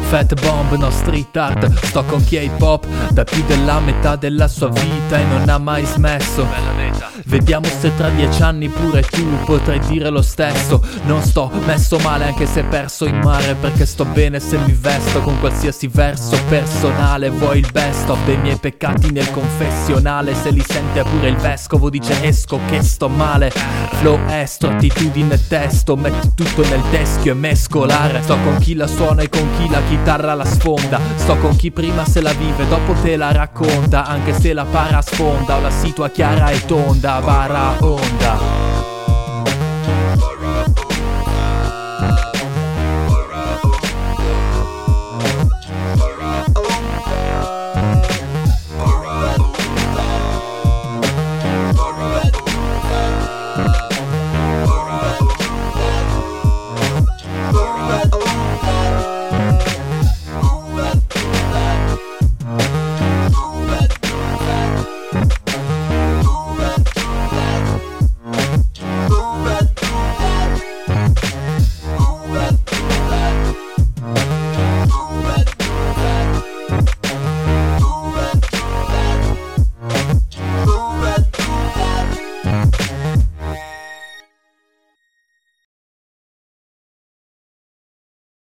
Fat bomb, no street art. Sto con chi è hip hop da più della metà della sua vita e non ha mai smesso. Vediamo se tra 10 anni pure tu potrai dire lo stesso. Non sto messo male anche se perso in mare, perché sto bene se mi vesto con qualsiasi verso personale. Vuoi il best of dei miei peccati nel confessionale? Se li sente pure il vescovo dice esco che sto male. Flow estro, attitudine e testo, metti tutto nel teschio e mescolare. Sto con chi la suona e con chi la chitarra la sfonda. Sto con chi prima se la vive, dopo te la racconta, anche se la para sfonda o la situa chiara e tonda, bara onda.